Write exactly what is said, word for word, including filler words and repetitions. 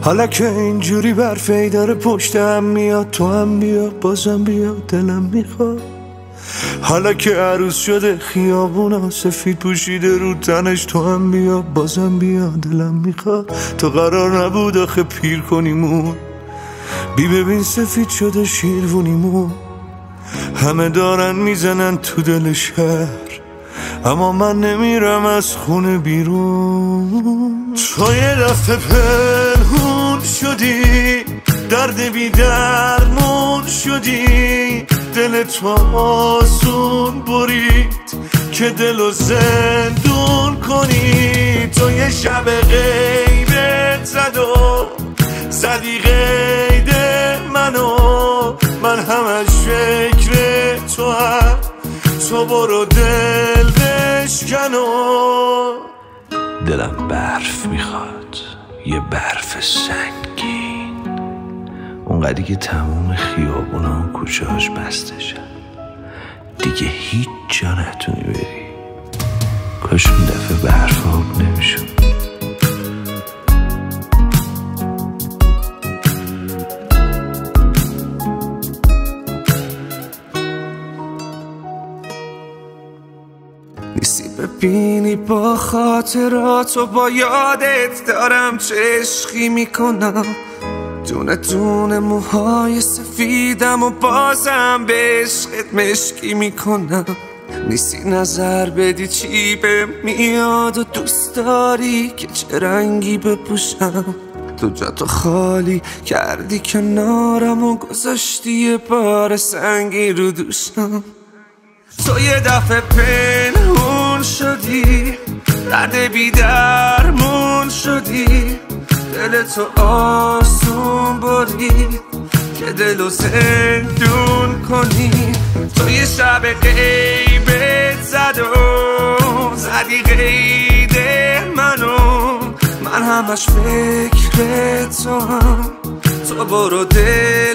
حالا که اینجوری برفی داره پشتم میاد، تو هم بیا بازم بیا دلم میخواد. حالا که عروس شده خیابونا سفید پوشیده رو تنش، تو هم بیا بازم بیا دلم میخواد. تو قرار نبود آخه پیر کنیمون، بی ببین سفید شده شیروونیمون. همه دارن میزنن تو دل شهر، اما من نمیرم از خونه بیرون. تو یه دفعه پنهون شدی، درد بی درمون شدی، دل تو آسون برید که دلو زندون کنی. تو یه شب غیبت زد و زدی قید منو، من همش فکر تو هم، تو برو دل بشکن و دلم برف میخواد، یه برف سنگین، اونقدری که تموم خیابونا و کوچه هاش بسته شد، دیگه هیچ جا نتونی بری. کاش اون دفعه برف آب نمیشد. نیستی ببینی با خاطرات و با یادت دارم چه عشقی میکنم، دونه دونه موهای سفیدم و بازم به عشقت مشکی میکنم. نیستی نظر بدی چی به میاد و دوست داری که چه رنگی بپوشم. تو جا تو خالی کردی کنارم و گذاشتی یه بار سنگی رو دوشم. تو یه دفعه پنهون شدی، درد بی درمون شدی، دل تو آسون برید که دلو زندون کنی. تو یه شب غیبت زد و زدی قید منو، من همش فکر تو هم، تو برو دل